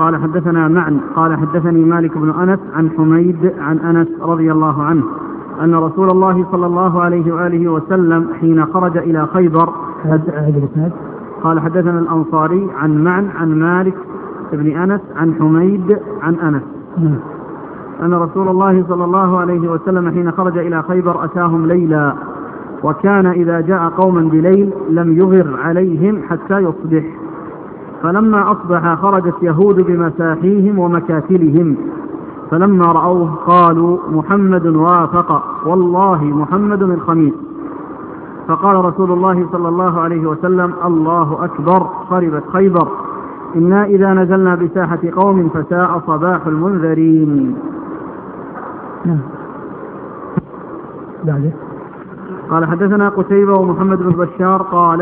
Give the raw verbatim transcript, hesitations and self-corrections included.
قال حدثنا معن قال حدثني مالك بن أنس عن حميد عن أنس رضي الله عنه أن رسول الله صلى الله عليه وآله وسلم حين خرج إلى خيبر. قال حدثنا الأنصاري عن معن عن مالك بن أنس عن حميد عن أنس أن رسول الله صلى الله عليه وسلم حين خرج إلى خيبر أتاهم ليلا، وكان إذا جاء قوما بليل لم يغر عليهم حتى يصبح، فلما أصبح خرجت يهود بمساحيهم ومكاتلهم، فلما رأوه قالوا محمد وافق، والله محمد الخميس. فقال رسول الله صلى الله عليه وسلم الله أكبر، خربت خيبر، إنا إذا نزلنا بساحة قوم فساء صباح المنذرين. قال حدثنا قتيبة ومحمد بن بشار قال